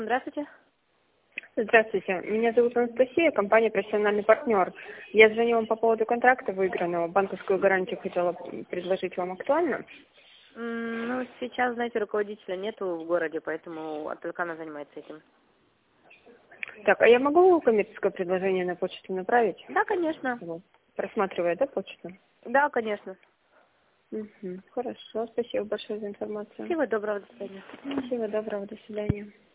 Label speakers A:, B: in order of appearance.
A: Здравствуйте.
B: Здравствуйте, меня зовут Анастасия, компания «Профессиональный партнер». Я звоню вам по поводу контракта выигранного. Банковскую гарантию хотела предложить вам. Актуально?
A: Ну, сейчас, знаете, руководителя нету в городе, поэтому только она занимается этим.
B: Так, а я могу коммерческое предложение на почту направить?
A: Да, конечно.
B: Вот. Просматривая, да, почту?
A: Да, конечно.
B: Хорошо, спасибо большое за информацию.
A: Всего доброго, до свидания.
B: Всего доброго, до свидания.